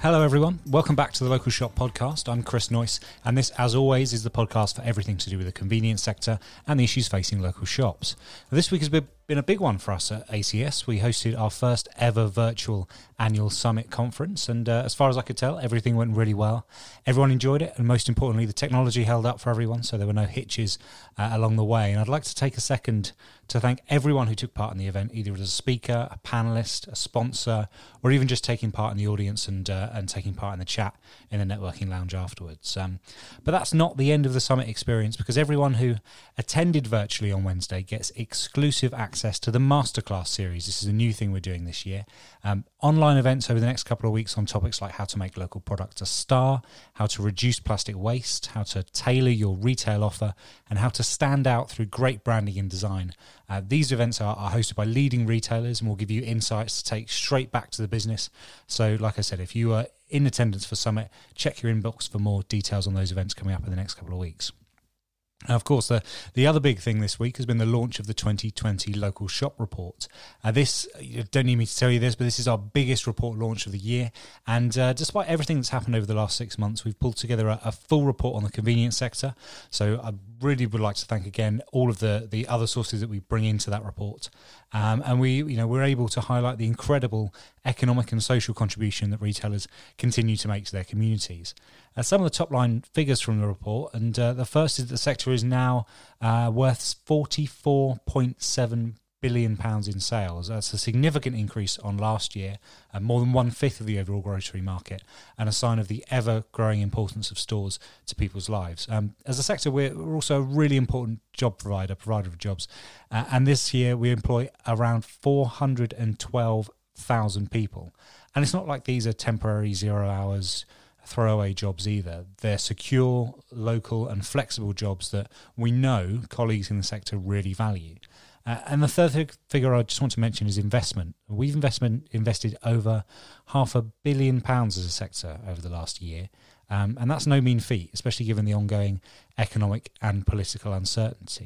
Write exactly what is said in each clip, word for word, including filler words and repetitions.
Hello everyone, welcome back to the Local Shop Podcast. I'm Chris Noyce, and this, as always, is the podcast for everything to do with the convenience sector and the issues facing local shops. Now, this week has been been a big one for us at A C S. We hosted our first ever virtual annual summit conference, and uh, as far as I could tell, everything went really well. Everyone enjoyed it, and most importantly, the technology held up for everyone, so there were no hitches uh, along the way. And I'd like to take a second to thank everyone who took part in the event, either as a speaker, a panelist, a sponsor, or even just taking part in the audience and uh, and taking part in the chat in the networking lounge afterwards. Um, but that's not the end of the summit experience, because everyone who attended virtually on Wednesday gets exclusive access to the Masterclass series. This is a new thing we're doing this year. Um, online events over the next couple of weeks on topics like how to make local products a star, how to reduce plastic waste, how to tailor your retail offer, and how to stand out through great branding and design. Uh, these events are, are hosted by leading retailers and will give you insights to take straight back to the business. So, like I said, if you are in attendance for Summit, check your inbox for more details on those events coming up in the next couple of weeks. Now, of course, the, the other big thing this week has been the launch of the twenty twenty Local Shop Report. Uh, this, you don't need me to tell you this, but this is our biggest report launch of the year. And uh, despite everything that's happened over the last six months, we've pulled together a, a full report on the convenience sector. So I really would like to thank again all of the, the other sources that we bring into that report. Um, and we, you know, we're able to highlight the incredible economic and social contribution that retailers continue to make to their communities. Uh, some of the top line figures from the report, and uh, the first is that the sector is now uh, worth forty-four point seven billion pounds in sales. That's a significant increase on last year, uh, more than one-fifth of the overall grocery market, and a sign of the ever-growing importance of stores to people's lives. Um, as a sector, we're, we're also a really important job provider, provider of jobs, uh, and this year we employ around four hundred twelve thousand people. And it's not like these are temporary zero hours throwaway jobs either. They're secure, local and flexible jobs that we know colleagues in the sector really value. Uh, and the third figure I just want to mention is investment. We've investment invested over half a billion pounds as a sector over the last year. Um, and that's no mean feat, especially given the ongoing economic and political uncertainty.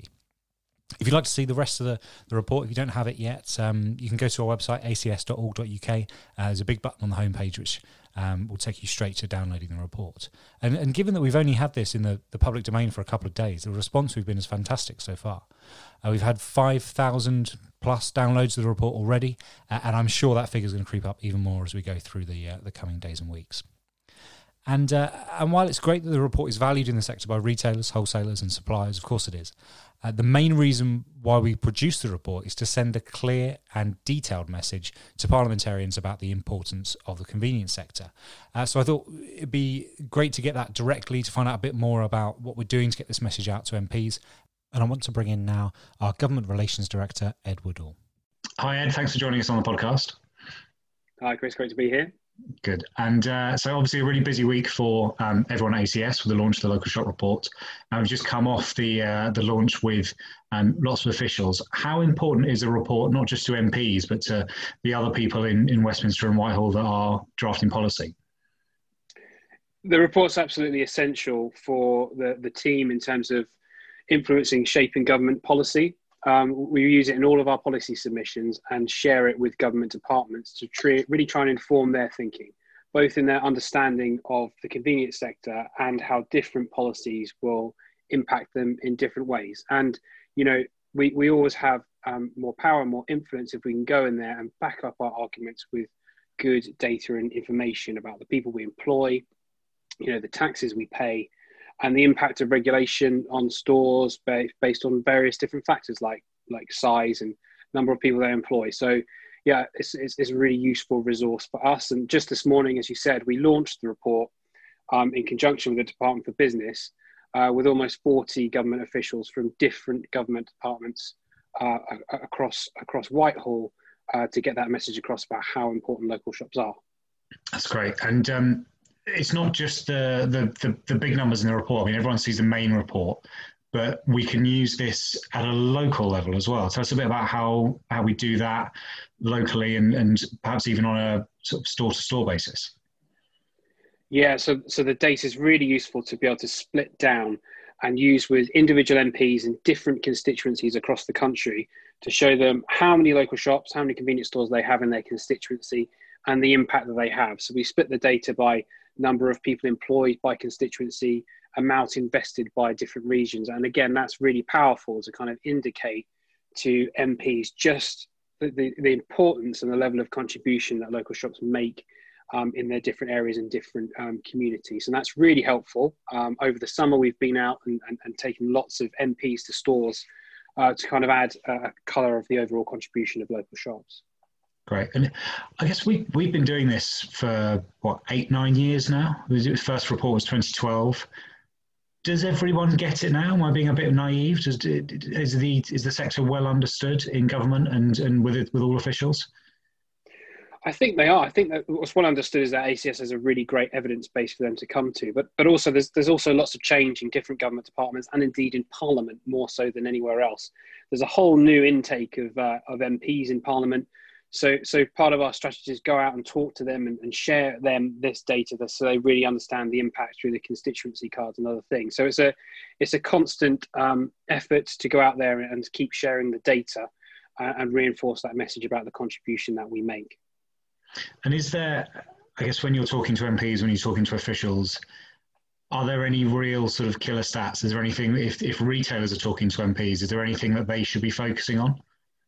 If you'd like to see the rest of the, the report, if you don't have it yet, um, you can go to our website, a c s dot org dot u k. Uh, there's a big button on the homepage which um, will take you straight to downloading the report. And, and given that we've only had this in the, the public domain for a couple of days, the response we've been is fantastic so far. Uh, we've had five thousand plus downloads of the report already, uh, and I'm sure that figure is going to creep up even more as we go through the uh, the coming days and weeks. And uh, and while it's great that the report is valued in the sector by retailers, wholesalers and suppliers, of course it is, uh, the main reason why we produce the report is to send a clear and detailed message to parliamentarians about the importance of the convenience sector. Uh, so I thought it'd be great to get that directly, to find out a bit more about what we're doing to get this message out to M Ps. And I want to bring in now our Government Relations Director, Ed Woodall. Hi Ed, thanks for joining us on the podcast. Hi Chris, great to be here. Good. And uh, so obviously a really busy week for um, everyone at A C S with the launch of the Local Shop Report. And we've just come off the uh, the launch with um, lots of officials. How important is a report, not just to M Ps, but to the other people in, in Westminster and Whitehall that are drafting policy? The report's absolutely essential for the, the team in terms of influencing, shaping government policy. Um, we use it in all of our policy submissions and share it with government departments to tre- really try and inform their thinking, both in their understanding of the convenience sector and how different policies will impact them in different ways. And, you know, we, we always have um, more power and more influence if we can go in there and back up our arguments with good data and information about the people we employ, you know, the taxes we pay, and the impact of regulation on stores based on various different factors like like size and number of people they employ. So yeah, it's, it's, it's a really useful resource for us. And just this morning, as you said, we launched the report um, in conjunction with the Department for Business uh, with almost forty government officials from different government departments uh, across across Whitehall uh, to get that message across about how important local shops are. That's great. And um it's not just the, the, the, the big numbers in the report. I mean, everyone sees the main report, but we can use this at a local level as well. Tell us a bit about how, how we do that locally and, and perhaps even on a sort of store-to-store basis. Yeah, so, so the data is really useful to be able to split down and use with individual M Ps in different constituencies across the country to show them how many local shops, how many convenience stores they have in their constituency, and the impact that they have. So we split the data by number of people employed by constituency, amount invested by different regions. And again, that's really powerful to kind of indicate to M Ps just the, the, the importance and the level of contribution that local shops make um, in their different areas and different um, communities. And that's really helpful. Um, over the summer, we've been out and, and, and taken lots of M Ps to stores uh, to kind of add a colour of the overall contribution of local shops. Great. And I guess we, we've been doing this for, what, eight, nine years now? The first report was twenty twelve. Does everyone get it now? Am I being a bit naive? Does, is, the, is the sector well understood in government and, and with it, with all officials? I think they are. I think that what's well understood is that A C S has a really great evidence base for them to come to. But but also there's there's also lots of change in different government departments and indeed in Parliament more so than anywhere else. There's a whole new intake of uh, of M Ps in Parliament. So so part of our strategy is go out and talk to them and, and share them this data so they really understand the impact through the constituency cards and other things. So it's a it's a constant um, effort to go out there and keep sharing the data uh, and reinforce that message about the contribution that we make. And is there, I guess when you're talking to M Ps, when you're talking to officials, are there any real sort of killer stats? Is there anything, if, if retailers are talking to M Ps, is there anything that they should be focusing on?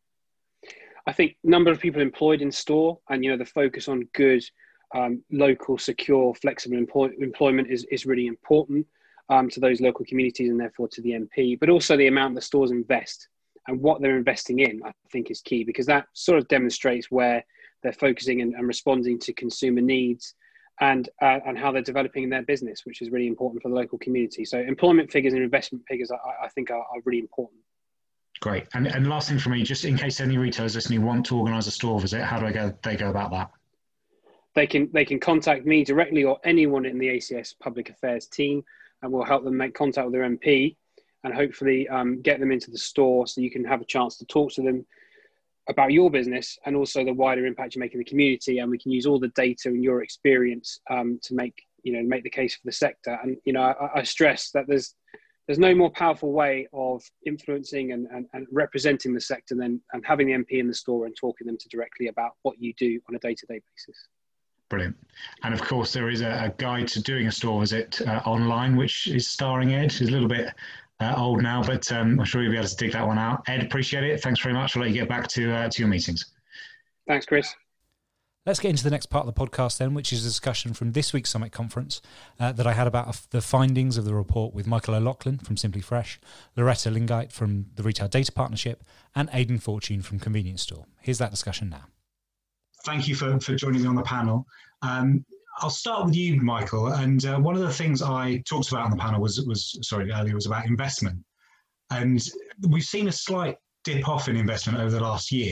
I think number of people employed in store and, you know, the focus on good, um, local, secure, flexible employ- employment is, is really important um, to those local communities and therefore to the M P, but also the amount the stores invest and what they're investing in, I think is key, because that sort of demonstrates where they're focusing and, and responding to consumer needs and uh, and how they're developing their business, which is really important for the local community. So employment figures and investment figures, I, I think, are, are really important. Great. And, and last thing for me, just in case any retailers listening want to organise a store visit, how do I go? They go about that? They can they can contact me directly or anyone in the A C S Public Affairs team, and we'll help them make contact with their M P and hopefully um, get them into the store so you can have a chance to talk to them about your business and also the wider impact you make in the community. And we can use all the data and your experience um, to make, you know, make the case for the sector. And, you know, I, I stress that there's, there's no more powerful way of influencing and, and, and representing the sector than and having the M P in the store and talking them to directly about what you do on a day-to-day basis. Brilliant. And of course, there is a, a guide to doing a store visit uh, online, which is starring Ed. It's a little bit Uh, old now, but um, I'm sure you'll be able to dig that one out. Ed, appreciate it. Thanks very much. I'll let you get back to uh, to your meetings. Thanks, Chris. Let's get into the next part of the podcast then, which is a discussion from this week's Summit Conference uh, that I had about the findings of the report with Michael O'Loughlin from Simply Fresh, Loretta Lingite from the Retail Data Partnership, and Aidan Fortune from Convenience Store. Here's that discussion now. Thank you for, for joining me on the panel. Um, I'll start with you, Michael. And uh, one of the things I talked about on the panel was, was sorry, earlier was about investment. And we've seen a slight dip off in investment over the last year.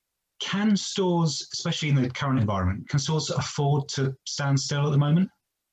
Can stores, especially in the current environment, can stores afford to stand still at the moment?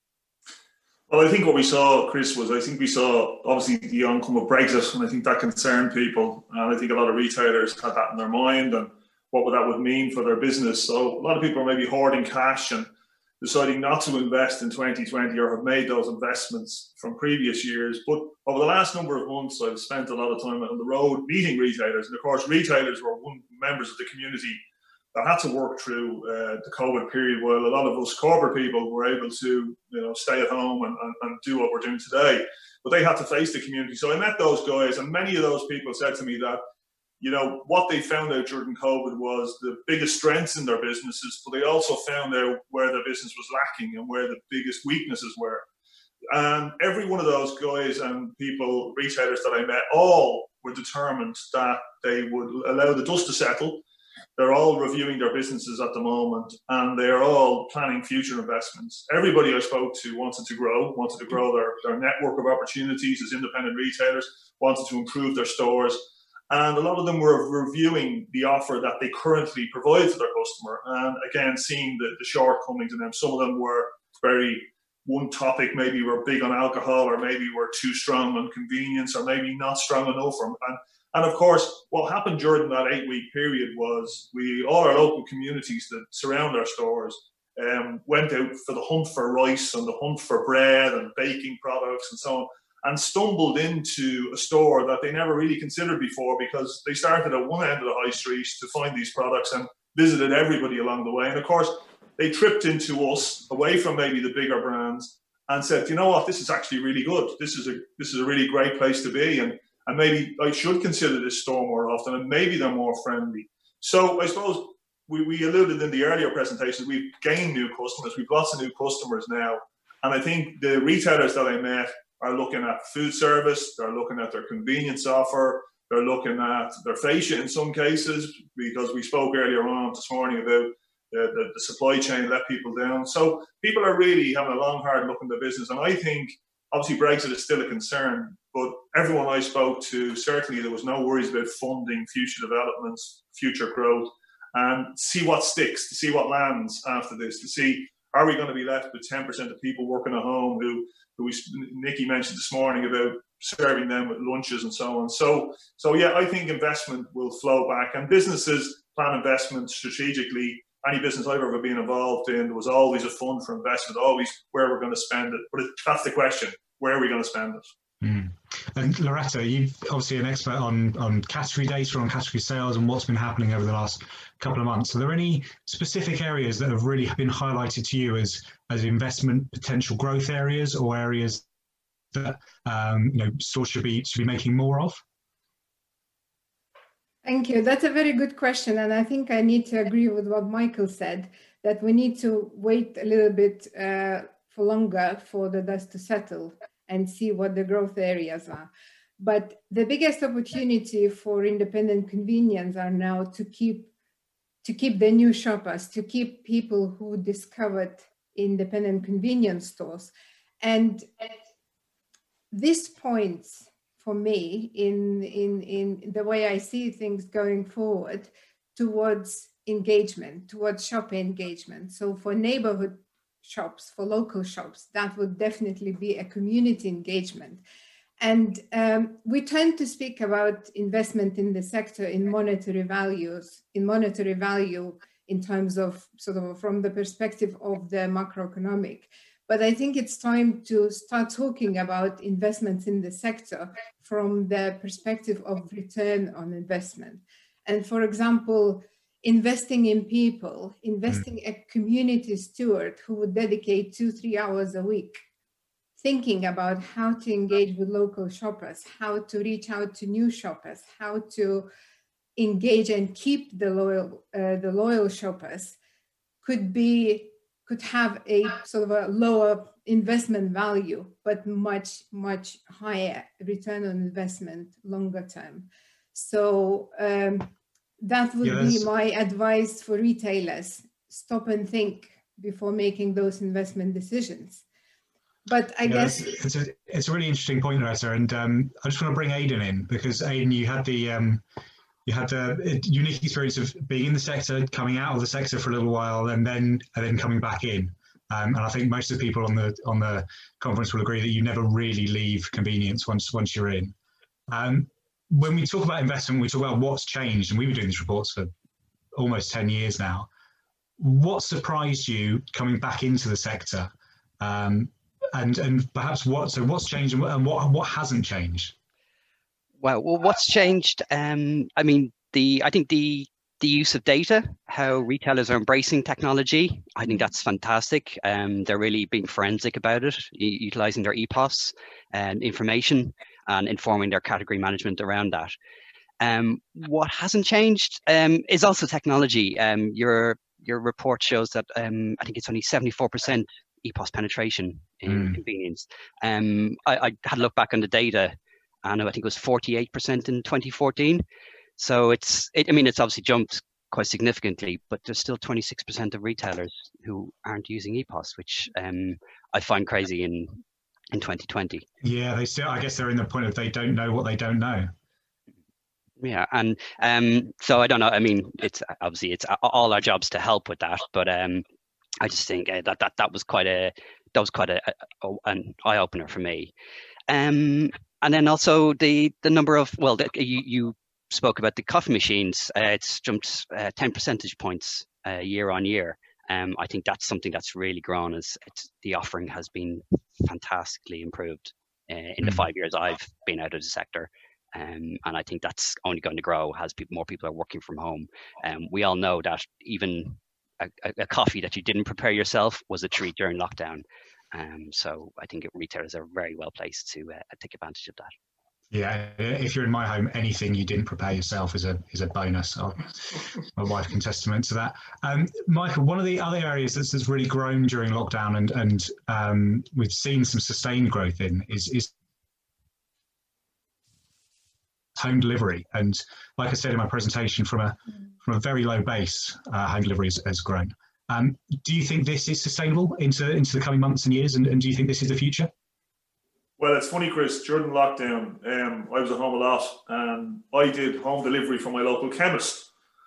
Well, I think what we saw, Chris, was I think we saw obviously the outcome of Brexit, and I think that concerned people. And I think a lot of retailers had that in their mind and what that would mean for their business. So a lot of people are maybe hoarding cash and deciding not to invest in twenty twenty or have made those investments from previous years. But over the last number of months, I've spent a lot of time on the road meeting retailers. And of course, retailers were one members of the community that had to work through uh, the COVID period, while a lot of us corporate people were able to, you know, stay at home and, and, and do what we're doing today. But they had to face the community. So I met those guys, and many of those people said to me that, you know, what they found out during COVID was the biggest strengths in their businesses, but they also found out where their business was lacking and where the biggest weaknesses were. And every one of those guys and people, retailers that I met, all were determined that they would allow the dust to settle. They're all reviewing their businesses at the moment, and they're all planning future investments. Everybody I spoke to wanted to grow, wanted to grow their, their network of opportunities as independent retailers, wanted to improve their stores. And a lot of them were reviewing the offer that they currently provide to their customer. And again, seeing the, the shortcomings in them. Some of them were very one topic, maybe were big on alcohol, or maybe were too strong on convenience, or maybe not strong enough. And, and of course, what happened during that eight week period was we, all our local communities that surround our stores, um, went out for the hunt for rice and the hunt for bread and baking products and so on, and stumbled into a store that they never really considered before, because they started at one end of the high street to find these products and visited everybody along the way. And of course, they tripped into us away from maybe the bigger brands and said, you know what, this is actually really good. This is a this is a really great place to be, and and maybe I should consider this store more often, and maybe they're more friendly. So I suppose we, we alluded in the earlier presentations, we've gained new customers. We've lots of new customers now, and I think the retailers that I met are looking at food service, they're looking at their convenience offer, they're looking at their fascia in some cases, because we spoke earlier on this morning about the, the, the supply chain let people down. So people are really having a long, hard look in the business. And I think, obviously, Brexit is still a concern, but everyone I spoke to, certainly there was no worries about funding future developments, future growth, and see what sticks, to see what lands after this, to see, are we going to be left with ten percent of people working at home who who we, Nikki mentioned this morning about serving them with lunches and so on. So, so yeah, I think investment will flow back, and businesses plan investment strategically. Any business I've ever been involved in, there was always a fund for investment, always where we're going to spend it. But it, that's the question: where are we going to spend it? Mm. And Loretta, you're obviously an expert on, on category data, on category sales, and what's been happening over the last couple of months. Are there any specific areas that have really been highlighted to you as, as investment potential growth areas, or areas that um, you know stores should be should be making more of? Thank you. That's a very good question, and I think I need to agree with what Michael said, that we need to wait a little bit uh, for longer for the dust to settle and see what the growth areas are. But the biggest opportunity for independent convenience are now to keep to keep the new shoppers, to keep people who discovered independent convenience stores. And this points for me in, in, in the way I see things going forward towards engagement, towards shopper engagement. So for neighborhood shops, for local shops, that would definitely be a community engagement. And um, we tend to speak about investment in the sector in monetary values, in monetary value in terms of sort of from the perspective of the macroeconomic. But I think it's time to start talking about investments in the sector from the perspective of return on investment. And for example, investing in people, investing mm. a community steward who would dedicate two, three hours a week, thinking about how to engage with local shoppers, how to reach out to new shoppers, how to engage and keep the loyal, uh, the loyal shoppers, could be, could have a sort of a lower investment value, but much, much higher return on investment longer term. So um, that would yes. be my advice for retailers. Stop and think before making those investment decisions. But I yeah, guess it's a, it's a really interesting point, Loretta, and um, I just want to bring Aidan in, because Aidan, you had the um, you had the unique experience of being in the sector, coming out of the sector for a little while, and then and then coming back in. Um, and I think most of the people on the on the conference will agree that you never really leave convenience once once you're in. Um, when we talk about investment, we talk about what's changed, and we've been doing these reports for almost ten years now. What surprised you coming back into the sector? Um, And and perhaps what so what's changed and what what hasn't changed? Well, well, what's changed? Um, I mean, the I think the the use of data, how retailers are embracing technology. I think that's fantastic. Um, they're really being forensic about it, utilizing their E P O S and information and informing their category management around that. Um, what hasn't changed um, is also technology. Um, your your report shows that um, I think it's only seventy-four percent. E P O S penetration in mm. convenience. Um, I, I had a look back on the data, and I think it was forty-eight percent in twenty fourteen. So it's, it, I mean, it's obviously jumped quite significantly, but there's still twenty-six percent of retailers who aren't using E P O S, which um, I find crazy in in twenty twenty. Yeah, they still, I guess they're in the point of they don't know what they don't know. Yeah, and um, so I don't know. I mean, it's obviously it's all our jobs to help with that, but um. I just think uh, that that that was quite a that was quite a, a an eye opener for me, um, and then also the the number of well, the, you you spoke about the coffee machines. Uh, it's jumped uh, ten percentage points uh, year on year. Um, I think that's something that's really grown as it's, the offering has been fantastically improved uh, in mm-hmm. the five years I've been out of the sector. Um, and I think that's only going to grow as people, more people are working from home. Um, we all know that even a, a coffee that you didn't prepare yourself was a treat during lockdown. Um, so I think retailers are very well placed to uh, take advantage of that. Yeah, if you're in my home, anything you didn't prepare yourself is a is a bonus. I'll, my wife can testament to that. Um, Michael, one of the other areas that's, that's really grown during lockdown and and um, we've seen some sustained growth in is is home delivery. And like I said in my presentation, from a from a very low base, uh, home delivery has, has grown. Um, do you think this is sustainable into into the coming months and years? And, and do you think this is the future? Well, it's funny, Chris, during lockdown, um, I was at home a lot and I did home delivery for my local chemist.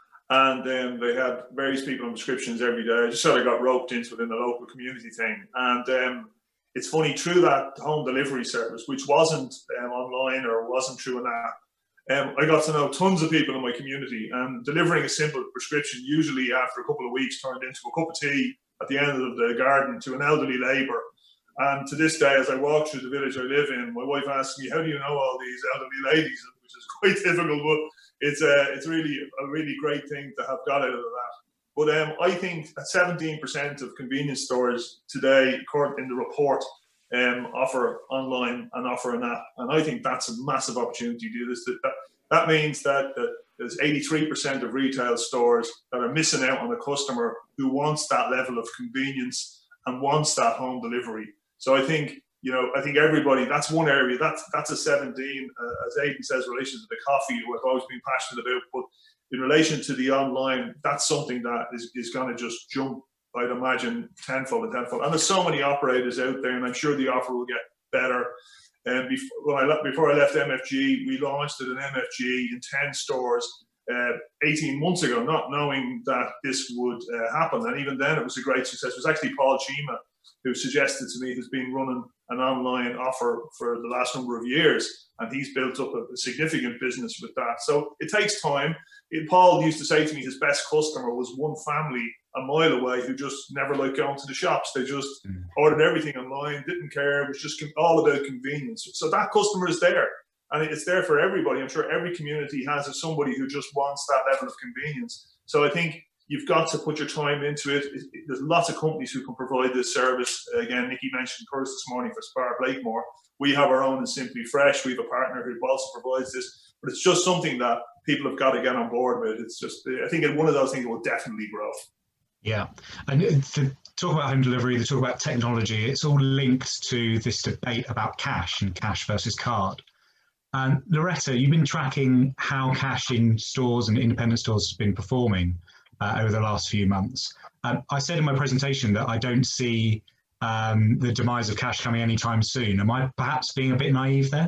And um, they had various people on prescriptions every day. I just sort of got roped into it in the local community thing. And um, it's funny, through that home delivery service, which wasn't um, online or wasn't through an app, um, I got to know tons of people in my community. And delivering a simple prescription, usually after a couple of weeks, turned into a cup of tea at the end of the garden to an elderly neighbour. And to this day, as I walk through the village I live in, my wife asks me, how do you know all these elderly ladies? Which is quite difficult, but it's a, it's really a really great thing to have got out of that. But um, I think that seventeen percent of convenience stores today, according in the report, um, offer online and offer an app. And I think that's a massive opportunity to do this. That, that means that, that there's eighty-three percent of retail stores that are missing out on a customer who wants that level of convenience and wants that home delivery. So I think, you know, I think everybody, that's one area, that's that's a seventeen, uh, as Aidan says, in relation to the coffee, who I've always been passionate about, but in relation to the online, that's something that is, is going to just jump, I'd imagine, tenfold and tenfold. And there's so many operators out there, and I'm sure the offer will get better. And before, when I, left, before I left M F G, we launched it in M F G in ten stores uh, eighteen months ago, not knowing that this would uh, happen. And even then, it was a great success. It was actually Paul Chima who suggested to me, who's been running an online offer for the last number of years, and he's built up a, a significant business with that. So it takes time. It, Paul used to say to me his best customer was one family a mile away who just never liked going to the shops. They just mm. ordered everything online, didn't care. It was just all about convenience. So that customer is there, and it's there for everybody. I'm sure every community has somebody who just wants that level of convenience. So I think you've got to put your time into it. There's lots of companies who can provide this service. Again, Nikki mentioned Curtis this morning for Spar Blakemore. We have our own in Simply Fresh. We have a partner who also provides this. But it's just something that people have got to get on board with. It's just, I think it's one of those things that will definitely grow. Yeah. And to talk about home delivery, to talk about technology, it's all linked to this debate about cash and cash versus card. And Loretta, you've been tracking how cash in stores and independent stores has been performing Uh, over the last few months. Um, I said in my presentation that I don't see um, the demise of cash coming anytime soon. Am I perhaps being a bit naive there?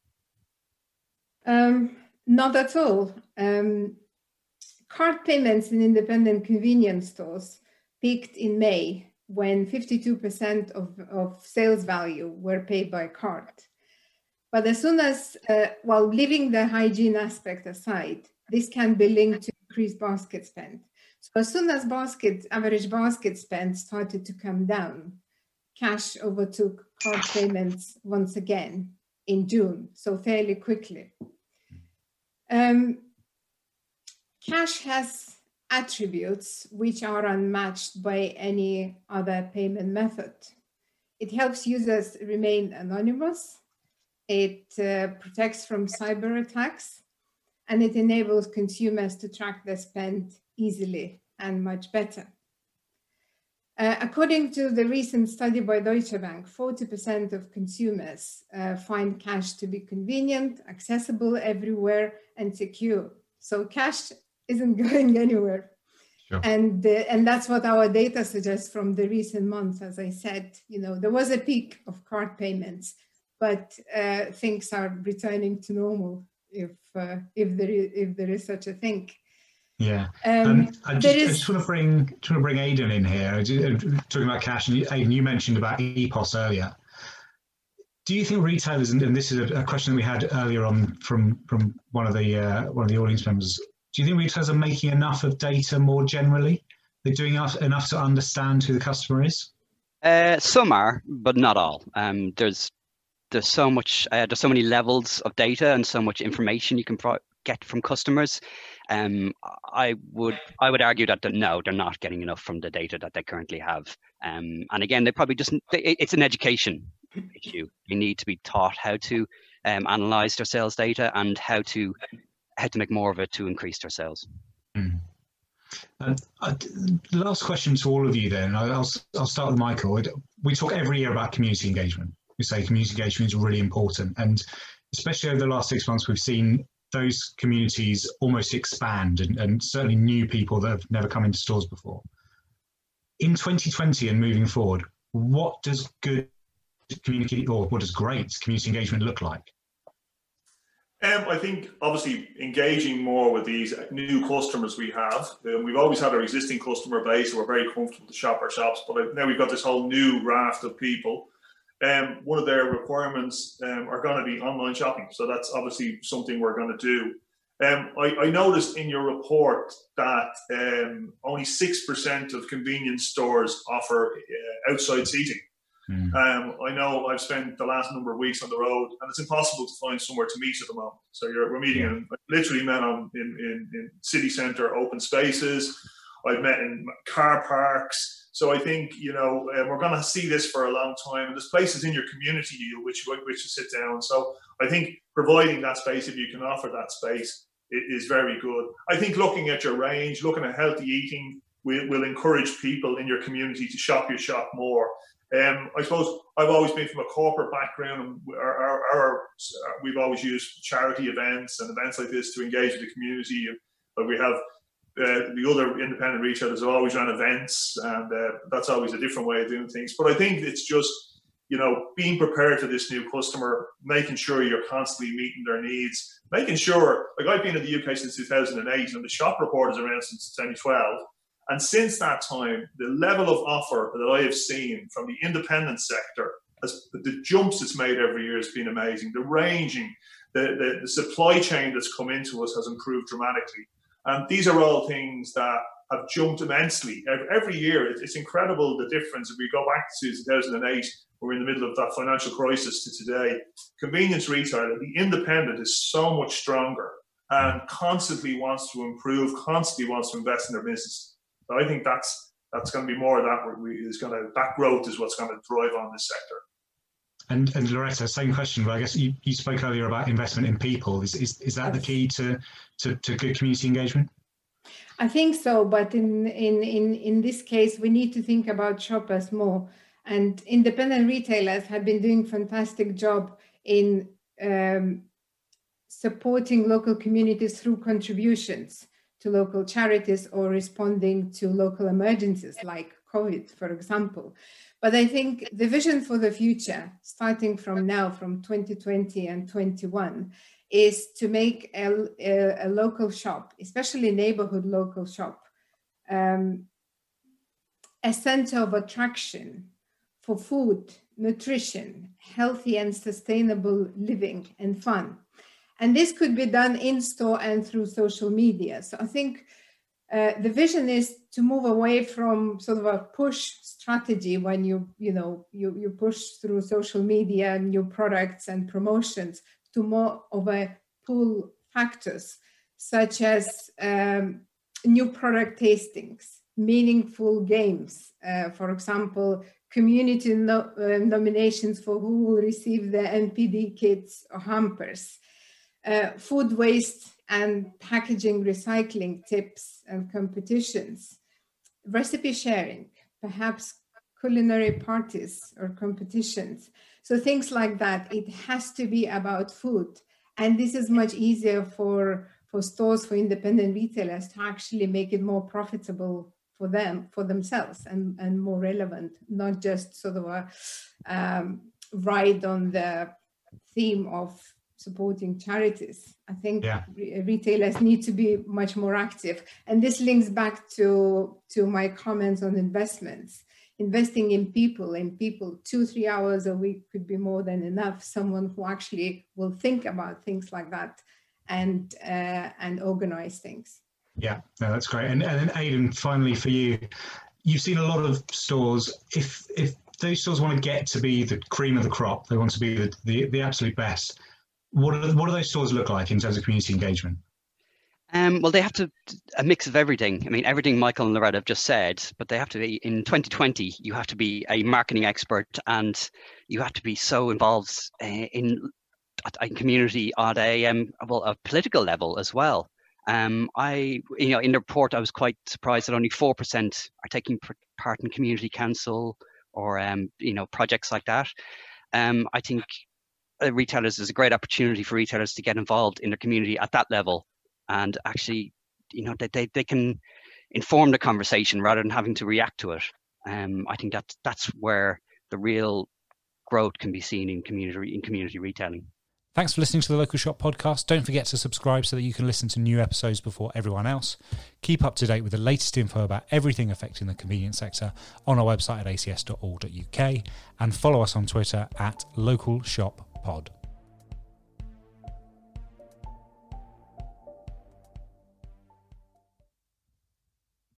Um, not at all. Um, card payments in independent convenience stores peaked in May when fifty-two percent of, of sales value were paid by card. But as soon as, uh, while leaving the hygiene aspect aside, this can be linked to increased basket spend. So as soon as basket, average basket spend started to come down, cash overtook card payments once again in June, so fairly quickly. Um, cash has attributes which are unmatched by any other payment method. It helps users remain anonymous, it uh, protects from cyber attacks, and it enables consumers to track their spend easily and much better. Uh, according to the recent study by Deutsche Bank, forty percent of consumers uh, find cash to be convenient, accessible everywhere, and secure. So cash isn't going anywhere. Sure. And, uh, and that's what our data suggests from the recent months. As I said, you know, there was a peak of card payments, but uh, things are returning to normal, if uh, if there is if there is such a thing. Yeah, um, um, I, just, is... I just want to bring trying to bring Aidan in here. Talking about cash, and Aidan, you mentioned about E P O S earlier. Do you think retailers, and, and this is a, a question that we had earlier on from from one of the uh, one of the audience members, do you think retailers are making enough of data more generally? They're doing enough, enough to understand who the customer is? Uh, some are, but not all. Um, there's there's so much, uh, there's so many levels of data and so much information you can pro- get from customers. Um, I would I would argue that no, they're not getting enough from the data that they currently have. Um, and again, they probably just it's an education issue. They need to be taught how to um, analyze their sales data and how to how to make more of it to increase their sales. Mm. Uh, uh, the last question to all of you then, I'll, I'll start with Michael. We talk every year about community engagement. We say community engagement is really important, and especially over the last six months, we've seen those communities almost expand, and, and certainly new people that have never come into stores before. In twenty twenty and moving forward, what does good community, or what does great community engagement look like? Um, I think obviously engaging more with these new customers we have. Um, we've always had our existing customer base, so we're very comfortable to shop our shops, but now we've got this whole new raft of people. Um, one of their requirements um, are going to be online shopping, so that's obviously something we're going to do. Um, I, I noticed in your report that um, only six percent of convenience stores offer uh, outside seating. Mm. Um, I know I've spent the last number of weeks on the road, and it's impossible to find somewhere to meet at the moment. So you're, we're meeting, yeah. in, literally met on, in, in, in city centre open spaces. I've met in car parks. So I think, you know, uh, we're going to see this for a long time. And there's places in your community which, which to sit down. So I think providing that space, if you can offer that space, is very good. I think looking at your range, looking at healthy eating, will, will encourage people in your community to shop your shop more. Um, I suppose I've always been from a corporate background, and our, our, our, we've always used charity events and events like this to engage with the community. But we have uh, the other independent retailers have always run events, and uh, that's always a different way of doing things. But I think it's just, you know, being prepared for this new customer, making sure you're constantly meeting their needs, making sure, like I've been in the U K since two thousand eight, and the shop report is around since twenty twelve. And since that time, the level of offer that I have seen from the independent sector, has, the jumps it's made every year has been amazing. The ranging, the, the, the supply chain that's come into us has improved dramatically. And these are all things that have jumped immensely. Every year, it's incredible the difference. If we go back to two thousand eight, we're in the middle of that financial crisis, to today. Convenience retailer, the independent, is so much stronger and constantly wants to improve, constantly wants to invest in their business. So I think that's that's going to be more of that. Where we, is going to that growth is what's going to drive on this sector. And and Loretta, same question. But I guess you, you spoke earlier about investment in people. Is is, is that the key to, to to good community engagement? I think so, but in in in in this case, we need to think about shoppers more. And independent retailers have been doing a fantastic job in um, supporting local communities through contributions to local charities or responding to local emergencies like COVID, for example. But I think the vision for the future, starting from now, from twenty twenty and twenty-one, is to make a, a, a local shop, especially neighborhood local shop, um, a center of attraction for food, nutrition, healthy and sustainable living and fun. And this could be done in store and through social media. So I think uh, the vision is to move away from sort of a push strategy when you, you know, you, you push through social media, new products and promotions, to more of a pull factors, such as um, new product tastings, meaningful games, uh, for example, community no, uh, nominations for who will receive the N P D kits or hampers, uh, food waste and packaging recycling tips and competitions, recipe sharing, perhaps culinary parties or competitions. So things like that. It has to be about food. And this is much easier for, for stores, for independent retailers to actually make it more profitable for them, for themselves, and, and more relevant, not just sort of a um, ride on the theme of supporting charities. I think yeah. re- retailers need to be much more active. And this links back to, to my comments on investments. Investing in people, in people, two, three hours a week could be more than enough. Someone who actually will think about things like that and uh, and organize things. Yeah, no, that's great. And, and then Aidan, finally for you, you've seen a lot of stores. If if those stores want to get to be the cream of the crop, they want to be the, the, the absolute best, what, are, what do those stores look like in terms of community engagement? Um, well, they have to a mix of everything. I mean, everything Michael and Loretta have just said, but they have to be in twenty twenty. You have to be a marketing expert, and you have to be so involved uh, in a community at a um, well a political level as well. Um, I you know in the report I was quite surprised that only four percent are taking part in community council or um, you know projects like that. Um, I think uh, retailers is a great opportunity for retailers to get involved in their community at that level. And actually, you know, they, they, they can inform the conversation rather than having to react to it. Um, I think that that's where the real growth can be seen in community in community retailing. Thanks for listening to the Local Shop Podcast. Don't forget to subscribe so that you can listen to new episodes before everyone else. Keep up to date with the latest info about everything affecting the convenience sector on our website at a c s dot org dot u k and follow us on Twitter at Local Shop Pod.